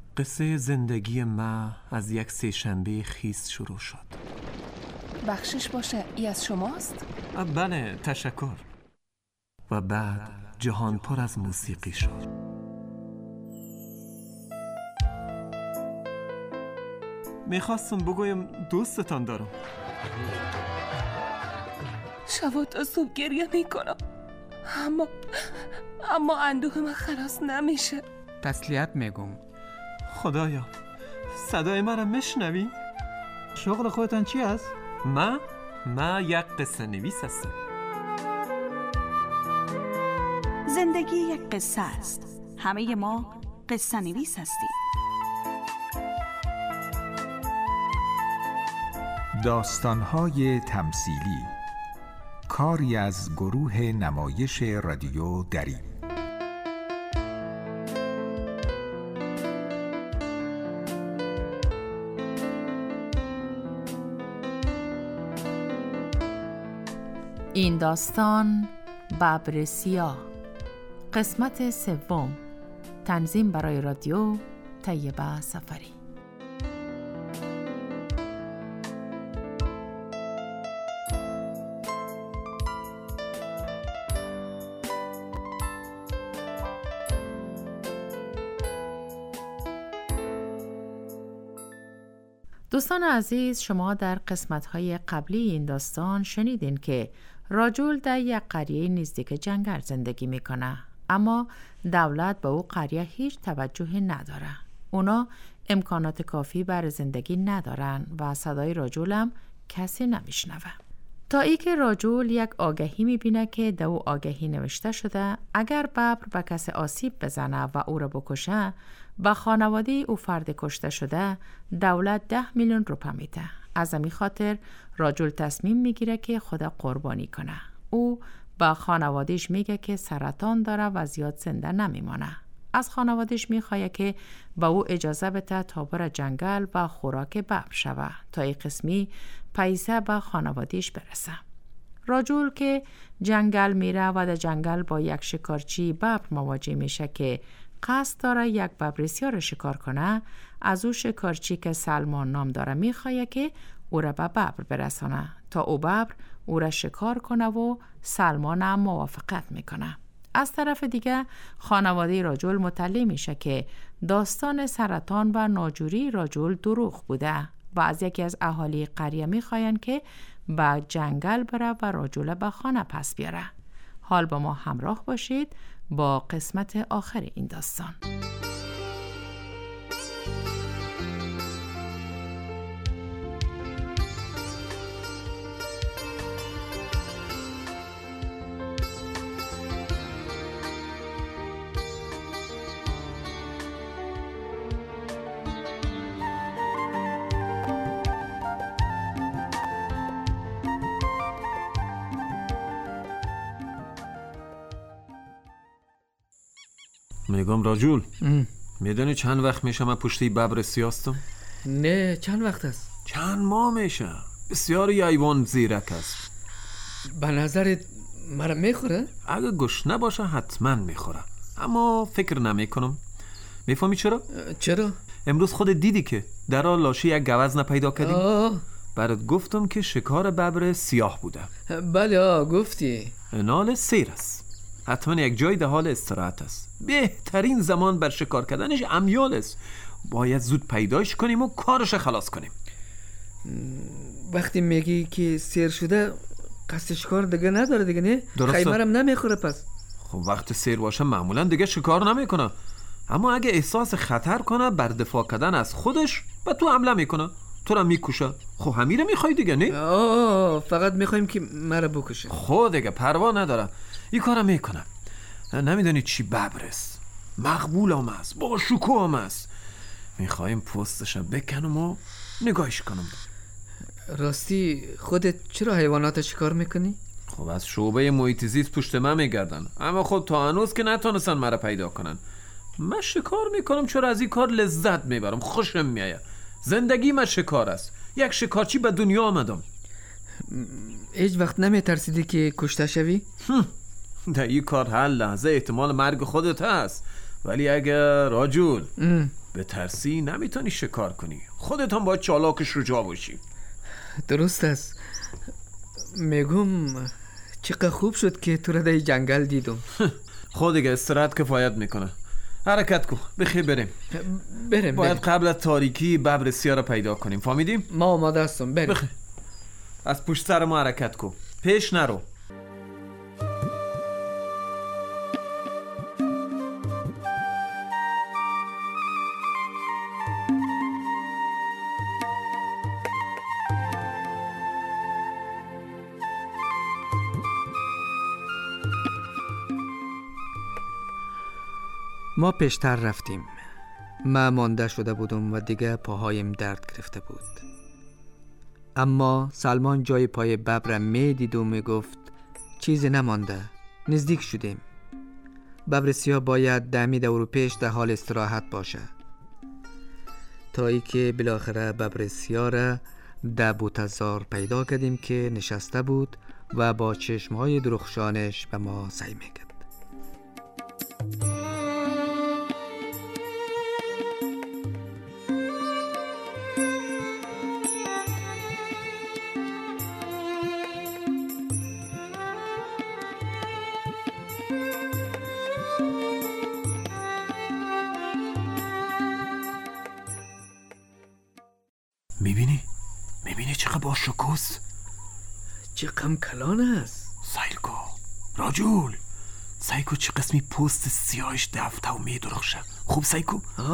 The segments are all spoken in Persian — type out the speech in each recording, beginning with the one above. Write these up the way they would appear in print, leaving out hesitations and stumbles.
قصه زندگی ما از یک سه‌شنبه خیس شروع شد. بخشش باشه، ای از شماست؟ بله، تشکر. و بعد جهان پر از موسیقی شد. میخواستم بگویم دوستتان دارم. شب تا صبح گریه میکنم، اما اندوه من خلاص نمیشه. تسلیت میگم. خدایا، صدای من را میشنوی؟ شغل خودتان چی است؟ ما یک قصه نویس هستم. زندگی یک قصه است. همه ما قصه نویس هستیم. داستان‌های تمثیلی، کاری از گروه نمایش رادیو دری. این داستان ببر سیاه، قسمت سوم، تنظیم برای رادیو طیبه سفری. دوستان عزیز، شما در قسمت‌های قبلی این داستان شنیدین که راجول در یک قریه نزدیک جنگل زندگی میکنه، اما دولت به او قریه هیچ توجهی نداره. اونا امکانات کافی برای زندگی ندارن و صدای راجول هم کسی نمیشنوه. تا ای که راجول یک آگهی میبینه که در او آگهی نوشته شده اگر ببر به کسی آسیب بزنه و او را بکشه، با خانواده او فرد کشته شده دولت 10 میلیون روپیه میده. از همین خاطر راجول تصمیم میگیره که خدا قربانی کنه. او با خانوادهش میگه که سرطان داره و زیاد زنده نمیمانه. از خانوادهش میخواه که با او اجازه بده تا بره جنگل و خوراک ببر شوه تا این قسمی پیسه به خانوادهش برسه. راجول که جنگل میره و در جنگل با یک شکارچی ببر مواجه میشه که قصد داره یک ببر بسیار شکار کنه. از او شکارچی که سلمان نام داره میخواه که او را به ببر برسانه تا او ببر او را شکار کنه و سلمان هم موافقت میکنه. از طرف دیگه خانواده راجول مطلع میشه که داستان سرطان و ناجوری راجول دروغ بوده و از یکی از اهالی قریه میخواین که به جنگل بره و راجول به خانه پس بیاره. حال با ما همراه باشید با قسمت آخر این داستان. میگم راجول، میدونی چند وقت میشه من پشتی ببر سیاستم؟ نه، چند وقت است؟ چند ماه میشه. بسیار حیوان زیرک است. به نظرت مرا میخوره؟ اگه گشنه باشه حتما میخوره، اما فکر نمیکنم. میفهمی چرا؟ چرا؟ امروز خود دیدی که در آن لاشه یک گوزن پیدا کردیم. برات گفتم که شکار ببر سیاه بوده. بله گفتی. نال سیر است. حتما یک جای در حال استراحت است. بهترین زمان بر شکار کردنش امیال است. باید زود پیداش کنیم و کارش خلاص کنیم. وقتی میگی که سیر شده قصد شکار دیگه نداره دیگه، نه؟ درسته. خیمرم نمیخوره پس. خب وقت سیر باشه معمولا دیگه شکار نمیکنه، اما اگه احساس خطر کنه بر دفاع کردن از خودش به تو حمله میکنه، تو را میکشه. خب همیره میخوای دیگه، نه؟ فقط میخوایم که مرا بکشه. خب دیگه پروا نداره، این کارم میکنم. نمیدونی چی ببر است، مقبول هم است، با شکوه هم است. میخوایم پوستش بکنم و نگاهش کنم. راستی خودت چرا حیوانات شکار میکنی؟ خب از شعبه محیط زیست پشت من میگردن، اما خب تا هنوز که نتونستن مرا پیدا کنن. من شکار میکنم چرا از این کار لذت میبرم، خوشم میآید. زندگی من شکار است. یک شکارچی به دنیا آمدم. هیچ وقت نمیترسیدی که کشته شوی؟ در این کار هر لحظه احتمال مرگ خودت هست. ولی اگر راجول به ترسی نمیتونی شکار کنی. خودت هم باید چالاک شجاع باشی. درست است. میگم چقدر خوب شد که تو را در جنگل دیدم. خود دیگه استراحت کفایت میکنه. حرکت کن بخیر بریم. باید قبل از تاریکی ببر سیاه را پیدا کنیم. فهمیدیم؟ ما آماده هستم. بریم. بخیر. از پشت سر ما حرکت کن. پیش نرو. ما پیشتر رفتیم. من مانده شده بودم و دیگه پاهایم درد گرفته بود. اما سلمان جای پای ببر می دید و می گفت چیزی نمانده. نزدیک شدیم. ببر سیاه باید دمی دور و پیش در حال استراحت باشه. تا ای که بالاخره ببر سیاه را در بوتزار پیدا کردیم که نشسته بود و با چشمهای درخشانش به ما سعی میکرد. میبینی چقدر با شکوست؟ چقدر کلان است. سایلکو راجول سایکو چه قسمی پوست سیاهش دفته و میدرخشه. خوب سایکو؟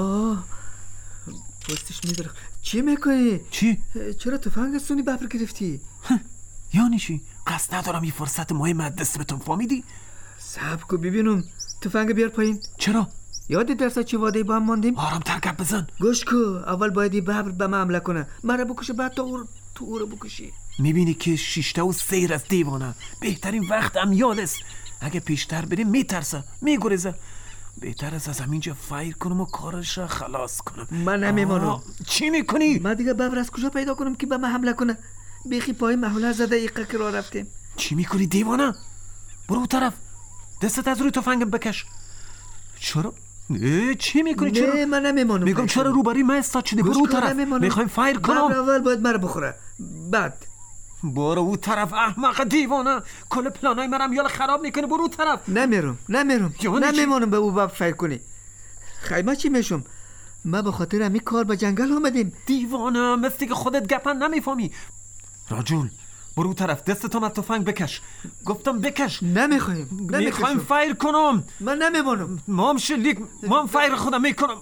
پوستش میدرخ. چی میکنی؟ چی؟ چرا تفنگ از سونی ببر گرفتی؟ یعنی چی؟ قصد ندارم یه فرصت مهم دست بتون. فهمیدی؟ صبر کو ببینم. تفنگ بیار پایین. چرا؟ یادت درسا چه وعده با هم ماندیم؟ آرام تر گپ بزن. گوش کو. اول باید یه ببر به من حمله کنه. مرا بکشه بعد تو رو بکشی. میبینی که شیشته و سیر از دیوانه. بهترین وقت امیال است. اگه پیشتر بریم میترسه میگریزه. بهتر از همینجا فایر کنم و کارش را خلاص کنم. من نمیمانم. چی میکنی؟ من دیگه ببر از کجا پیدا کنم که به من حمله کنه؟ بیخی پای محوله زده ایقه که راه رفتیم. چی میکنی دیوانه؟ برو اون طرف. دستت از روی تفنگم بکش. چرا؟ چی میکنی؟ چرا؟ نه من نمیمانم. میگم چرا روبروی من استاد شدی؟ برو اون طرف. میخوایم فایر کنم. اول باید مرا بخوره. بعد برو اون طرف احمق دیوانه. کل پلانای منم یال خراب میکنه. برو اون طرف. نمیمانم به او باب فایر کنی. خیمه چی میشم؟ ما به خاطر همین کار به جنگل آمدیم. دیوانه مثلی که خودت گپن نمیفهمی. راجول برو طرف. دستتو از تفنگ بکش. گفتم بکش. میخوایم فایر کنم. من نمیمانم. ما هم شلیک. ما هم فایر خودم میکنم.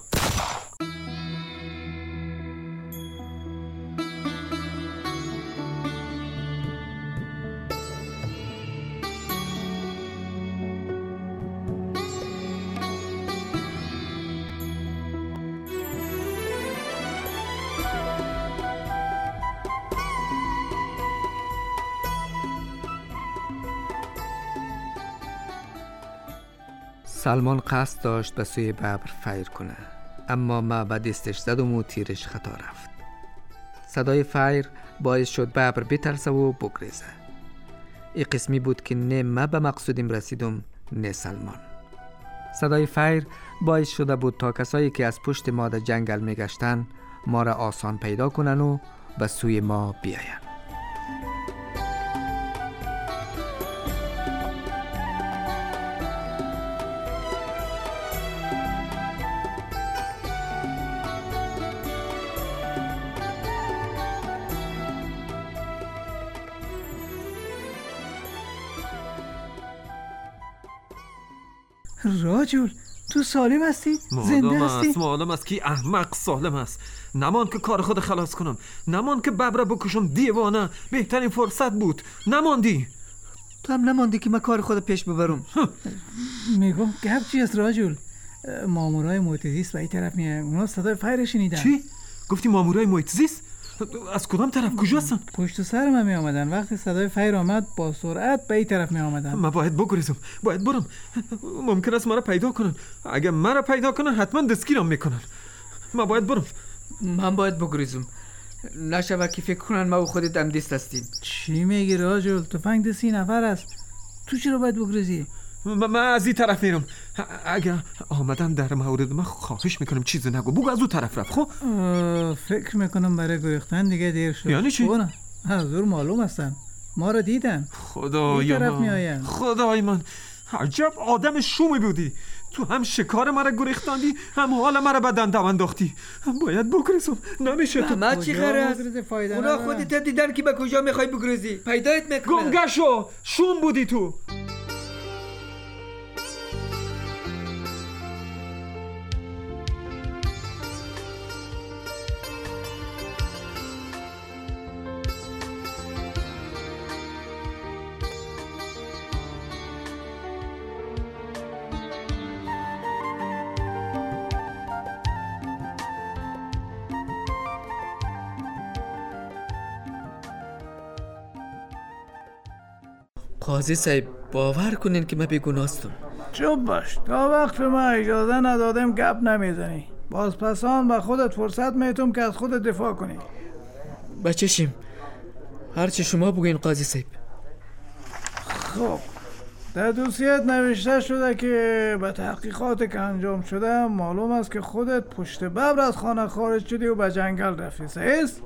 سلمان قصد داشت به سوی ببر فایر کنه، اما ما به دستش زدم و تیرش خطا رفت. صدای فایر باعث شد ببر بترسه و بگریزه. این قسمی بود که نه ما به مقصودیم رسیدم نه سلمان. صدای فایر باعث شده بود تا کسایی که از پشت ما در جنگل میگشتن ما را آسان پیدا کنن و به سوی ما بیاین. راجل تو سالم هستی؟ زنده هستی؟ معلوم است که احمق سالم است. نمان که کار خود خلاص کنم. نمان که ببره بکشم. دیوانه بهترین فرصت بود. نماندی. تو هم نماندی که من کار خود پیش ببرم. میگم گپ چی است راجل؟ مامورای محیط زیست به این طرف میان. اونا صدای فایر شنیدن. چی؟ گفتی مامورای محیط زیست؟ از کدام طرف؟ کجا هستن؟ پشت سر من می آمدن. وقتی صدای فایر آمد با سرعت به این طرف می آمدن. من باید بگریزم. باید برم. ممکن است مرا پیدا کنن. اگه مرا پیدا کنن حتما دستگیرم میکنن. من باید برم. من باید بگریزم. نشود که فکر کنن ما و خودت دم دست هستیم. چی میگی راجل؟ تفنگ دست 3 نفر است. تو چرا باید بگریزی؟ من از این طرف میرم. اگر آمدن در مورد من خواهش میکنم چیزی نگو. بگو از اون طرف رفت. خب فکر میکنم برای گریختن دیگه دیر شد. یعنی چی؟ نه از دور معلوم هستن، ما رو دیدن. خدای من عجب آدم شومی بودی. تو هم شکار مرا گریختاندی، هم حال مرا به دندم انداختی. باید بگریزم، نمیشه. تو ما چی خرست؟ اونا خودت دیدن که به کجا میخوای بگریزی. پیدایت میکنه. گمگشو، شوم بودی تو. قاضی صاحب باور کنین که من بیگناستم. چوب باش، تا وقت به من اجازه ندادم گپ نمیزنی. باز پسان به خودت فرصت میتم که از خودت دفاع کنی. بچشیم، هرچی شما بگوین قاضی صاحب. خب در دوسیت نوشته شده که به تحقیقات که انجام شده معلوم است که خودت پشت ببر از خانه خارج شدی و به جنگل رفتی. صحیح است؟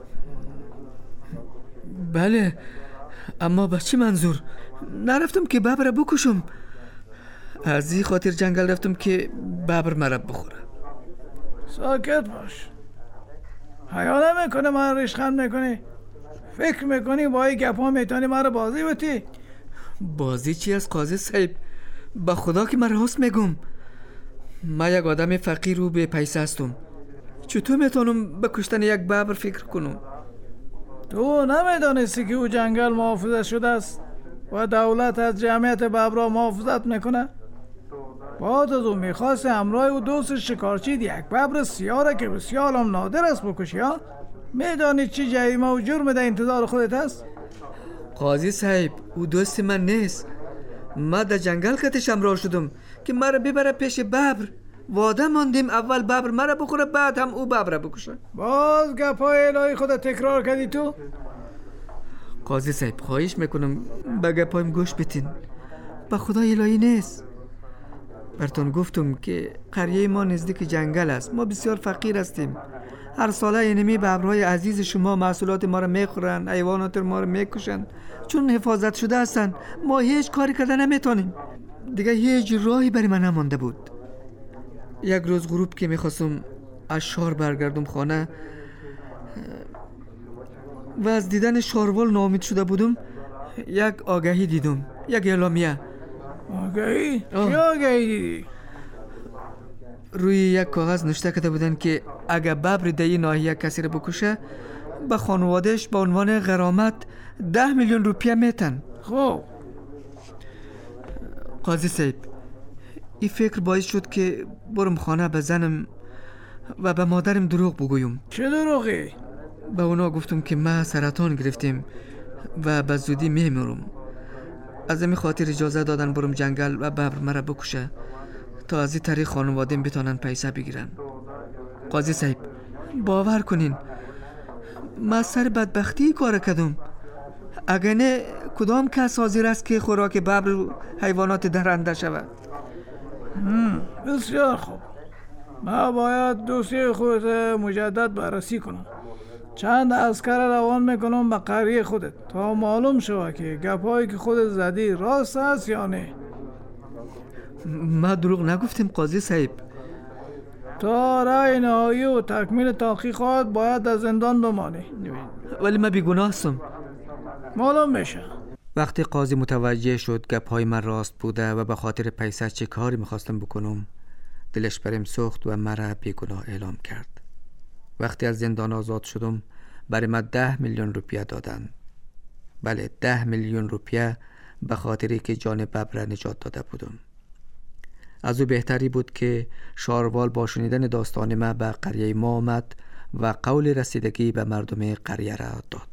بله، اما به چی منظور؟ نرفتم که ببر بکشم. از این خاطر جنگل رفتم که ببر مرا بخوره. ساکت باش. حیا نمیکنه من ریشخند میکنی؟ فکر میکنی با این گپا میتونی مرا بازی بتی؟ بازی چی از قاضی صاحب؟ با خدا که من راست میگم. من یک آدم فقیر و به پیسه هستم. چطور میتونم به کشتن یک ببر فکر کنم؟ تو نمیدانستی که او جنگل محافظت شده است و دولت از جمعیت ببرا محافظت میکنه؟ بعد از او میخواست همراه او دوست شکارچی یک ببر سیاره که بسیار هم نادر است بکشی ها؟ میدانی چی جریمه و جرم در انتظار خودت است؟ قاضی صاحب او دوست من نیست. من در جنگل کتش همراه شدم که مرا ببره پیش ببر. وعده ماندیم اول ببر مرا بخوره بعد هم او ببر بکشه. باز گپای الهی خودت تکرار کردی تو؟ قاضی صاحب خواهش میکنم به گپایم گوش بتین. به خدا الهی نیست. براتون گفتم که قریه ما نزدیک جنگل است. ما بسیار فقیر هستیم. هر ساله اینمی ببرهای عزیز شما محصولات ما را میخورن، حیوانات ما را میکشن. چون حفاظت شده هستن ما هیچ کاری کرده نمیتونیم. دیگه هیچ راهی برای من نمانده بود. یک روز غروب که میخواستم از شهر برگردم خانه و از دیدن شاروال ناامید شده بودم، یک آگهی دیدم، یک اعلامیه. آگهی؟ چی آگهی دیدی؟ روی یک کاغذ نوشته کرده بودن که اگر ببر در این ناحیه کسی را بکشه به خانوادهش به عنوان غرامت 10 میلیون روپیه میتن. خب قاضی صاحب این فکر باعث شد که برم خانه به زنم و به مادرم دروغ بگویم. چه دروغی؟ به اونا گفتم که ما سرطان گرفتیم و به زودی میمیرم. از همین خاطر اجازه دادن برم جنگل و ببر مرا بکشه تا از این طریق خانواده‌ام بتونن پیسه بگیرن. قاضی صاحب باور کنین من سر بدبختی کار کردم. اگر نه کدام کس حاضر است که خوراک ببر و حیوانات درنده شود؟ بسیار خوب. من باید دوسیه خودت مجدد بررسی کنم. چند عسکر روان میکنم به قریه خودت تا معلوم شود که گپایی که خودت زدی راست است یا نه. ما دروغ نگفتیم قاضی صاحب. تا رأی نهایی و تکمیل تحقیقات باید در زندان بمانی. ولی من بیگناه هستم. معلوم میشه. وقتی قاضی متوجه شد گپ‌های من راست بوده و به خاطر پیسه چه کاری میخواستم بکنم، دلش برم سوخت و مرا بیگناه اعلام کرد. وقتی از زندان آزاد شدم برای من 10 میلیون روپیه دادن. بله 10 میلیون روپیه به خاطری که جان ببر نجات داده بودم. از او بهتری بود که شاروال با شنیدن داستان ما به قریه ما آمد و قول رسیدگی به مردم قریه را داد.